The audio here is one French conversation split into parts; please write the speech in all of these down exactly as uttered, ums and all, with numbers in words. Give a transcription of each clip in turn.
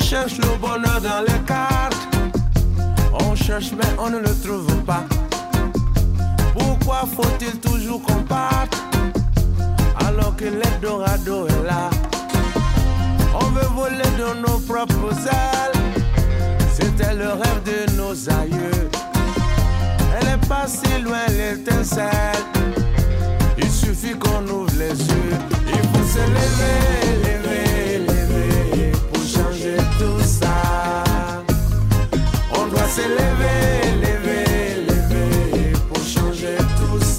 cherche le bonheur dans les cartes. On cherche mais on ne le trouve pas. Pourquoi faut-il toujours qu'on parte alors que l'Eldorado est là? On veut voler de nos propres ailes. C'était le rêve de nos aïeux. Elle est pas si loin l'étincelle. Il suffit qu'on ouvre les yeux. Il faut se lever, lever, lever pour changer tout ça. On doit se lever, lever, lever pour changer tout ça.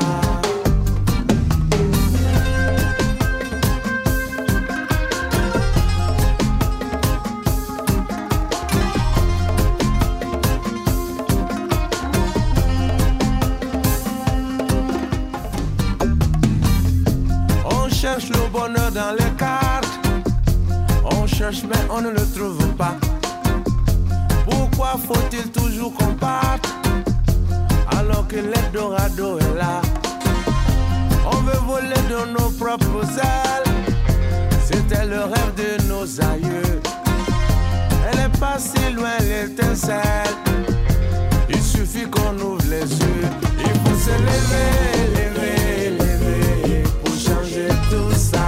On cherche le bonheur dans les cartes. On cherche mais on ne le trouve pas. Pourquoi faut-il toujours qu'on parte alors que l'Eldorado est là? On veut voler de nos propres ailes. C'était le rêve de nos aïeux. Elle est pas si loin l'étincelle. Il suffit qu'on ouvre les yeux. Il faut se lever, lever, lever pour changer tout ça.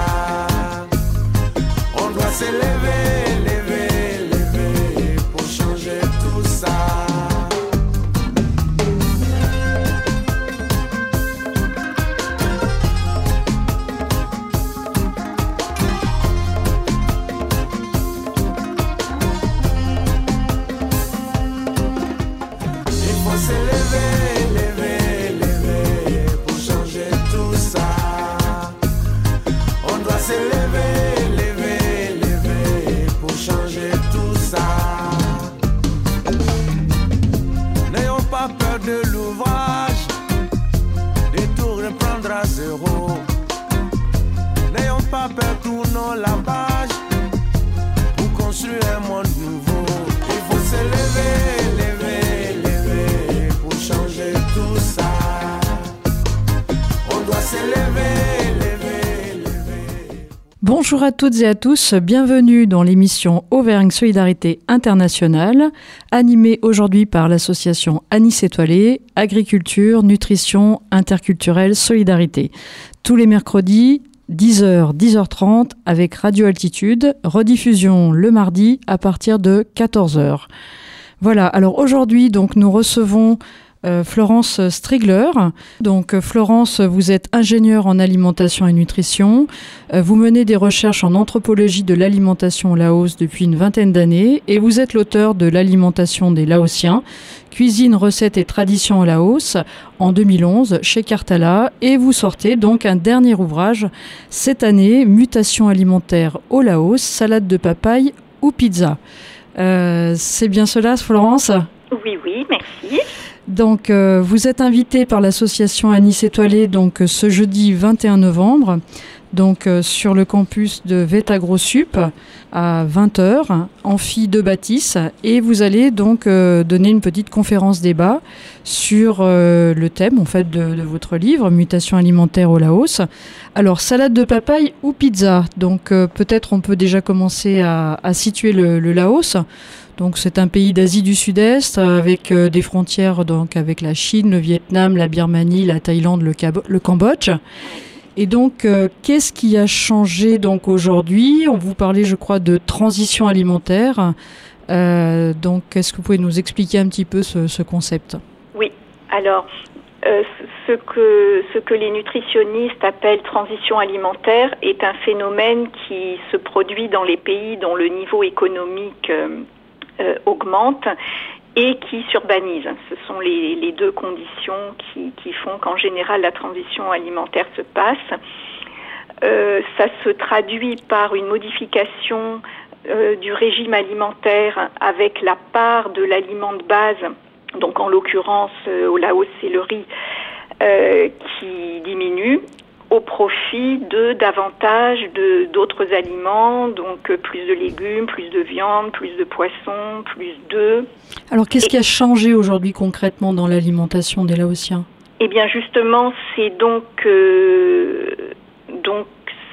On doit se lever, lever, lever pour changer tout ça. Il faut se lever, lever, lever pour changer tout ça. On doit se lever, lever, lever pour changer tout ça. N'ayons pas peur de l'ouvrage, et tout reprendra zéro. N'ayons pas peur, tournons la page pour construire un monde nouveau. Il faut se lever, lever, lever pour changer tout ça. On doit se lever, lever, lever. Bonjour à toutes et à tous, bienvenue dans l'émission Auvergne Solidarité Internationale, animée aujourd'hui par l'association Anis Étoilé, Agriculture, Nutrition, Interculturelle, Solidarité. Tous les mercredis, dix heures, dix heures trente avec Radio Altitude, rediffusion le mardi à partir de quatorze heures. Voilà, alors aujourd'hui donc nous recevons euh, Florence Strigler. Donc Florence, vous êtes ingénieure en alimentation et nutrition. Euh, vous menez des recherches en anthropologie de l'alimentation au Laos depuis une vingtaine d'années et vous êtes l'auteur de l'alimentation des Laotiens, cuisine, recettes et traditions au Laos en deux mille onze chez Cartala et vous sortez donc un dernier ouvrage cette année, Mutation alimentaire au Laos, salade de papaye ou pizza. Euh, c'est bien cela, Florence ? Oui, oui, merci. Donc, euh, vous êtes invitée par l'association Anis Étoilé donc euh, ce jeudi vingt et un novembre, donc euh, sur le campus de VetAgroSup à vingt heures, amphi de Bâtisse, et vous allez donc euh, donner une petite conférence débat sur euh, le thème en fait de, de votre livre Mutation alimentaire au Laos. Alors, salade de papaye ou pizza. Donc, euh, peut-être on peut déjà commencer à, à situer le, le Laos. Donc c'est un pays d'Asie du Sud-Est avec euh, des frontières donc avec la Chine, le Vietnam, la Birmanie, la Thaïlande, le, Cabo- le Cambodge. Et donc euh, qu'est-ce qui a changé donc aujourd'hui ? On vous parlait, je crois, de transition alimentaire. Euh, donc est-ce que vous pouvez nous expliquer un petit peu ce, ce concept ? Oui. Alors euh, ce que ce que les nutritionnistes appellent transition alimentaire est un phénomène qui se produit dans les pays dont le niveau économique euh, Euh, augmente et qui s'urbanise. Ce sont les, les deux conditions qui, qui font qu'en général la transition alimentaire se passe. Euh, ça se traduit par une modification euh, du régime alimentaire avec la part de l'aliment de base, donc en l'occurrence euh, au Laos c'est le riz, euh, qui diminue au profit de davantage de d'autres aliments, donc plus de légumes, plus de viande, plus de poissons, plus d'œufs. Alors qu'est-ce Et, qui a changé aujourd'hui concrètement dans l'alimentation des Laotiens ? Eh bien justement, c'est donc euh, donc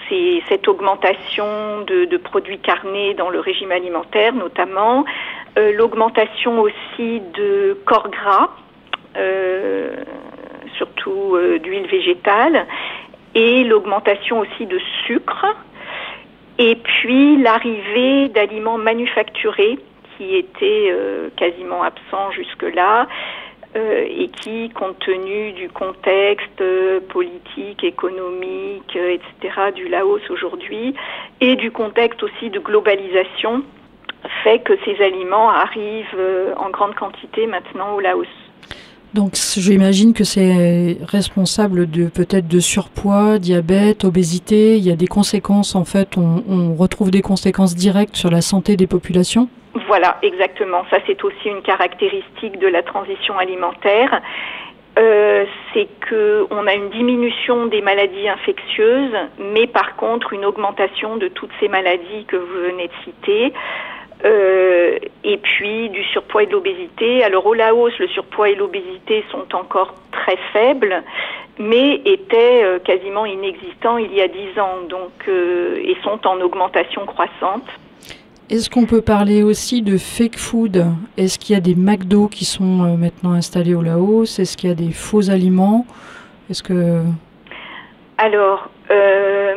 c'est cette augmentation de, de produits carnés dans le régime alimentaire notamment, euh, l'augmentation aussi de corps gras, euh, surtout euh, d'huile végétale, et l'augmentation aussi de sucre, et puis l'arrivée d'aliments manufacturés qui étaient euh, quasiment absents jusque-là, euh, et qui, compte tenu du contexte euh, politique, économique, euh, et cetera du Laos aujourd'hui, et du contexte aussi de globalisation, fait que ces aliments arrivent euh, en grande quantité maintenant au Laos. Donc j'imagine que c'est responsable de peut-être de surpoids, diabète, obésité. Il y a des conséquences, en fait, on, on retrouve des conséquences directes sur la santé des populations. Voilà, exactement. Ça, c'est aussi une caractéristique de la transition alimentaire. Euh, c'est qu'on a une diminution des maladies infectieuses, mais par contre une augmentation de toutes ces maladies que vous venez de citer. Euh, et puis du surpoids et de l'obésité. Alors au Laos, le surpoids et l'obésité sont encore très faibles, mais étaient euh, quasiment inexistants il y a dix ans, donc euh, et sont en augmentation croissante. Est-ce qu'on peut parler aussi de fake food? Est-ce qu'il y a des McDo qui sont euh, maintenant installés au Laos? Est-ce qu'il y a des faux aliments? Est-ce que... Alors, euh,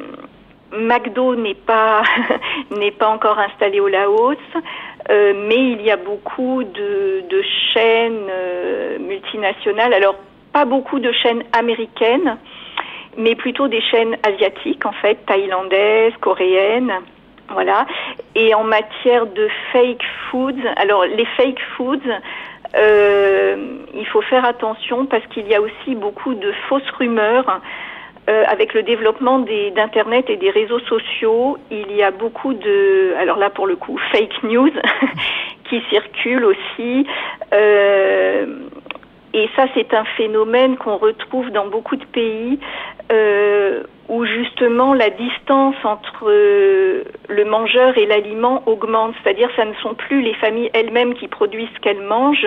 McDo n'est pas n'est pas encore installé au Laos, euh, mais il y a beaucoup de, de chaînes euh, multinationales. Alors, pas beaucoup de chaînes américaines, mais plutôt des chaînes asiatiques, en fait, thaïlandaises, coréennes. Voilà. Et en matière de fake foods, alors les fake foods, euh, il faut faire attention parce qu'il y a aussi beaucoup de fausses rumeurs. Euh, avec le développement des, d'Internet et des réseaux sociaux, il y a beaucoup de, alors là pour le coup, fake news qui circulent aussi. Euh, et ça, c'est un phénomène qu'on retrouve dans beaucoup de pays euh, où justement la distance entre euh, le mangeur et l'aliment augmente. C'est-à-dire, ça ne sont plus les familles elles-mêmes qui produisent ce qu'elles mangent,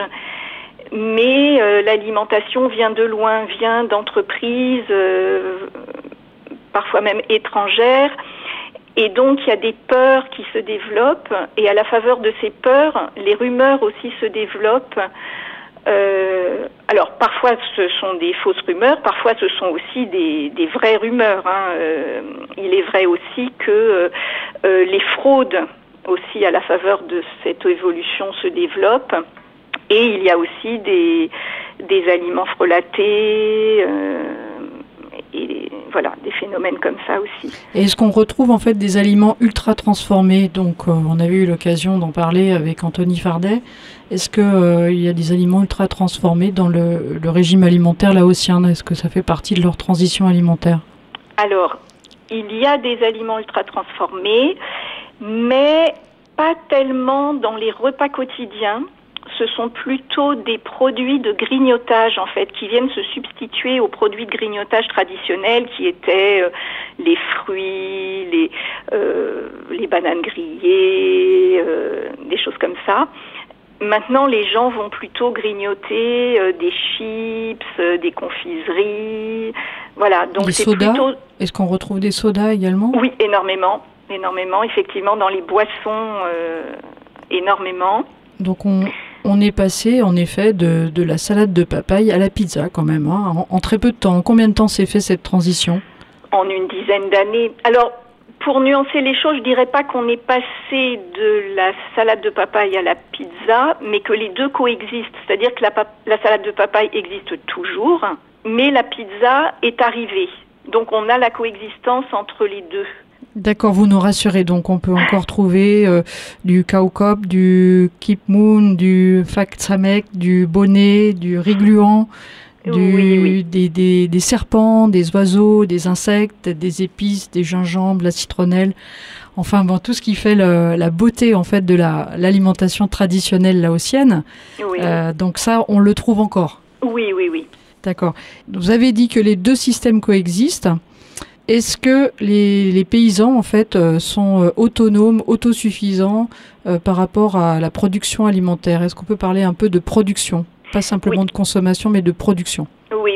mais euh, l'alimentation vient de loin, vient d'entreprises, euh, parfois même étrangères. Et donc, il y a des peurs qui se développent. Et à la faveur de ces peurs, les rumeurs aussi se développent. Euh, alors, parfois, ce sont des fausses rumeurs. Parfois, ce sont aussi des, des vraies rumeurs. Hein. Euh, il est vrai aussi que euh, les fraudes, aussi à la faveur de cette évolution, se développent. Et il y a aussi des, des aliments frelatés, euh, et voilà, des phénomènes comme ça aussi. Et est-ce qu'on retrouve en fait des aliments ultra transformés? Donc euh, on avait eu l'occasion d'en parler avec Anthony Fardet. Est-ce qu'il euh, y a des aliments ultra transformés dans le, le régime alimentaire laotien? Est-ce que ça fait partie de leur transition alimentaire? Alors, il y a des aliments ultra transformés, mais pas tellement dans les repas quotidiens. Ce sont plutôt des produits de grignotage, en fait, qui viennent se substituer aux produits de grignotage traditionnels qui étaient euh, les fruits, les, euh, les bananes grillées, euh, des choses comme ça. Maintenant, les gens vont plutôt grignoter euh, des chips, euh, des confiseries, voilà. Donc des c'est sodas plutôt... Est-ce qu'on retrouve des sodas également? Oui, énormément, énormément. Effectivement, dans les boissons, euh, énormément. Donc on... On est passé, en effet, de, de la salade de papaye à la pizza, quand même, hein, en, en très peu de temps. En combien de temps s'est fait cette transition? En une dizaine d'années. Alors, pour nuancer les choses, je dirais pas qu'on est passé de la salade de papaye à la pizza, mais que les deux coexistent. C'est-à-dire que la, la salade de papaye existe toujours, mais la pizza est arrivée. Donc, on a la coexistence entre les deux. D'accord, vous nous rassurez. Donc, on peut encore trouver euh, du kaukop, du kipmoon, du fak samek, du bonnet, du riz gluant, du, oui, oui. Des, des, des serpents, des oiseaux, des insectes, des épices, des gingembres, la citronnelle. Enfin, bon, tout ce qui fait le, la beauté en fait de la, l'alimentation traditionnelle laotienne. Oui. Euh, donc ça, on le trouve encore. Oui, oui, oui. D'accord. Vous avez dit que les deux systèmes coexistent. Est-ce que les, les paysans, en fait, euh, sont euh, autonomes, autosuffisants euh, par rapport à la production alimentaire? Est-ce qu'on peut parler un peu de production? Pas simplement oui. de consommation, mais de production. Oui, oui.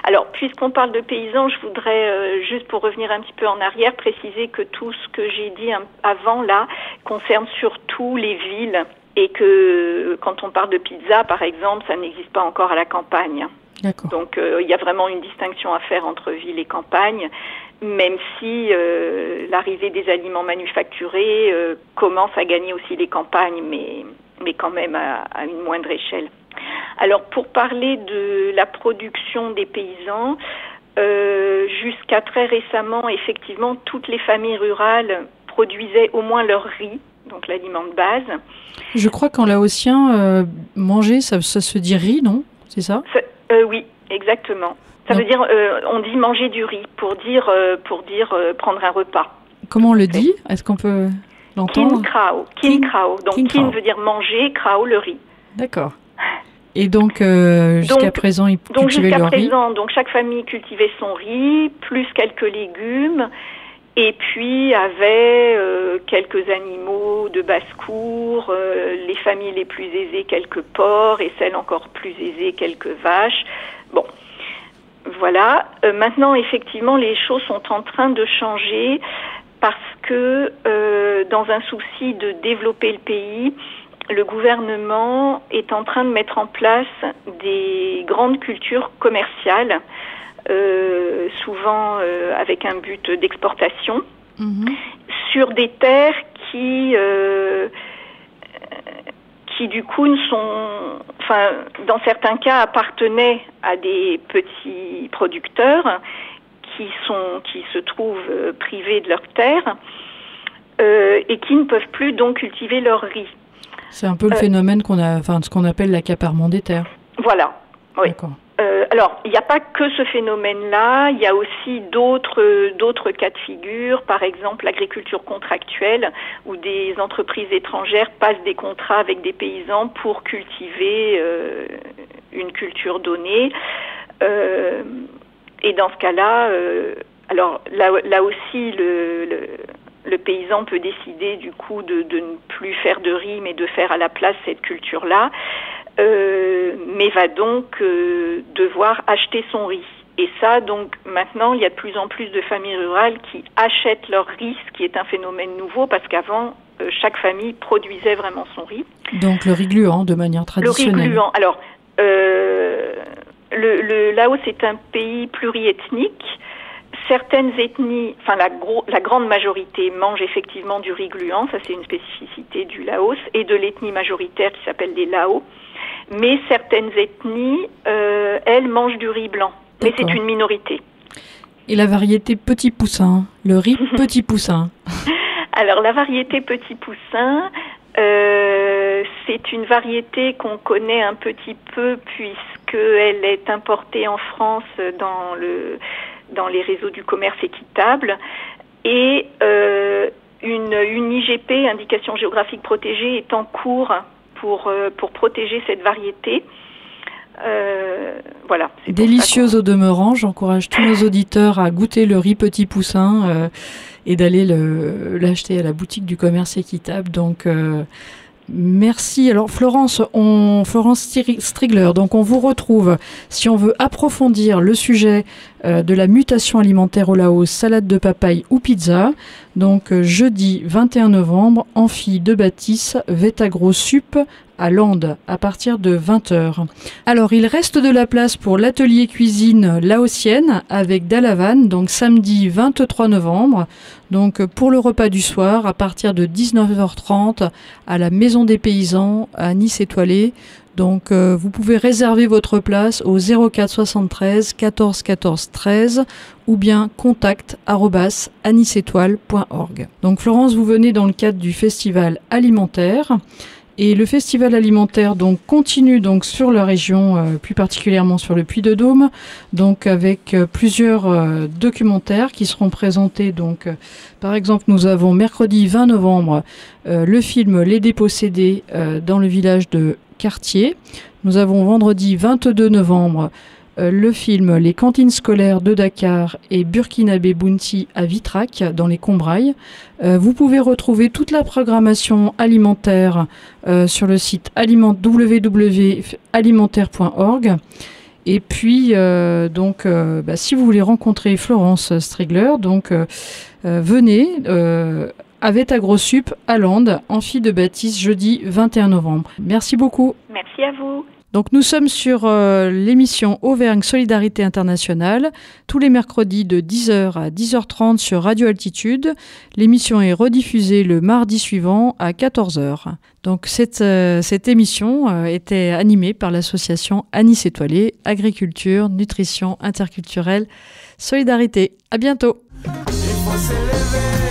Alors, puisqu'on parle de paysans, je voudrais, euh, juste pour revenir un petit peu en arrière, préciser que tout ce que j'ai dit un, avant, là, concerne surtout les villes. Et que quand on parle de pizza, par exemple, ça n'existe pas encore à la campagne. D'accord. Donc, euh, il y a vraiment une distinction à faire entre ville et campagne, même si euh, l'arrivée des aliments manufacturés euh, commence à gagner aussi les campagnes, mais, mais quand même à, à une moindre échelle. Alors, pour parler de la production des paysans, euh, jusqu'à très récemment, effectivement, toutes les familles rurales produisaient au moins leur riz, donc l'aliment de base. Je crois qu'en laotien, euh, manger, ça, ça se dit riz, non? C'est ça, ça euh, Oui, exactement. Ça non. veut dire, euh, on dit manger du riz pour dire, euh, pour dire euh, prendre un repas. Comment on le dit? Est-ce qu'on peut l'entendre? Kin krao. Kin krao. Donc kin, kin veut dire manger, krao le riz. D'accord. Et donc, euh, jusqu'à présent, ils donc cultivaient jusqu'à leur présent, riz. Donc chaque famille cultivait son riz, plus quelques légumes, et puis avait euh, quelques animaux de basse-cour, euh, les familles les plus aisées, quelques porcs, et celles encore plus aisées, quelques vaches. Bon, voilà. Euh, maintenant, effectivement, les choses sont en train de changer parce que, euh, dans un souci de développer le pays, le gouvernement est en train de mettre en place des grandes cultures commerciales, euh, souvent euh, avec un but d'exportation, mmh. sur des terres qui, euh, qui du coup ne sont, enfin, dans certains cas appartenaient à des petits producteurs qui sont, qui se trouvent privés de leurs terres euh, et qui ne peuvent plus donc cultiver leur riz. C'est un peu le euh, phénomène qu'on a, enfin, ce qu'on appelle l'accaparement des terres. Voilà, oui. D'accord. Euh, alors, il n'y a pas que ce phénomène-là, il y a aussi d'autres, d'autres cas de figure, par exemple l'agriculture contractuelle, où des entreprises étrangères passent des contrats avec des paysans pour cultiver euh, une culture donnée. Euh, et dans ce cas-là, euh, alors là, là aussi, le... le Le paysan peut décider du coup de, de ne plus faire de riz, mais de faire à la place cette culture-là, euh, mais va donc euh, devoir acheter son riz. Et ça, donc maintenant, il y a de plus en plus de familles rurales qui achètent leur riz, ce qui est un phénomène nouveau, parce qu'avant, euh, chaque famille produisait vraiment son riz. Donc le riz gluant, de manière traditionnelle. Le riz gluant. Alors, euh, le, le Laos est un pays pluriethnique. Certaines ethnies, enfin la, gros, la grande majorité mangent effectivement du riz gluant, ça c'est une spécificité du Laos et de l'ethnie majoritaire qui s'appelle les Lao. Mais certaines ethnies, euh, elles mangent du riz blanc, mais D'accord. c'est une minorité. Et la variété petit poussin, le riz petit poussin. Alors la variété petit poussin, euh, c'est une variété qu'on connaît un petit peu puisqu'elle est importée en France dans le... dans les réseaux du commerce équitable, et euh, une, une I G P, indication géographique protégée, est en cours pour, euh, pour protéger cette variété. Euh, voilà. Délicieuse au demeurant, j'encourage tous nos auditeurs à goûter le riz petit poussin euh, et d'aller le, l'acheter à la boutique du commerce équitable. Donc, euh, merci. Alors Florence, on, Florence Strigler, donc on vous retrouve si on veut approfondir le sujet euh, de la mutation alimentaire au Laos, salade de papaye ou pizza. Donc euh, jeudi vingt et un novembre, amphi de Bâtisse, Vétagro Sup à Lande à partir de vingt heures. Alors il reste de la place pour l'atelier cuisine laotienne avec Dalavan, donc samedi vingt-trois novembre. Donc pour le repas du soir à partir de dix-neuf heures trente à la Maison des Paysans à Nice Étoilé. Donc euh, vous pouvez réserver votre place au zéro quatre soixante-treize quatorze quatorze treize ou bien contact arobase aniceétoile point org. Donc Florence, vous venez dans le cadre du festival alimentaire. Et le festival alimentaire donc continue donc sur la région, euh, plus particulièrement sur le Puy-de-Dôme, donc avec euh, plusieurs euh, documentaires qui seront présentés. Donc, euh, par exemple, nous avons mercredi vingt novembre euh, le film Les Dépossédés euh, dans le village de Cartier. Nous avons vendredi vingt-deux novembre euh, le film Les cantines scolaires de Dakar et Burkinabé Bounty à Vitrac dans les Combrailles. Euh, vous pouvez retrouver toute la programmation alimentaire euh, sur le site aliment, w w w point alimentaire point org. Et puis, euh, donc, euh, bah, si vous voulez rencontrer Florence Strigler, donc, euh, euh, venez euh, avec AgroSup à Landes, amphi de Baptiste, jeudi vingt et un novembre. Merci beaucoup. Merci à vous. Donc nous sommes sur euh, l'émission Auvergne Solidarité Internationale, tous les mercredis de dix heures à dix heures trente sur Radio Altitude. L'émission est rediffusée le mardi suivant à quatorze heures. Donc cette, euh, cette émission euh, était animée par l'association Anis Étoilé, Agriculture, Nutrition, Interculturelle, Solidarité. À bientôt. Il faut s'élever.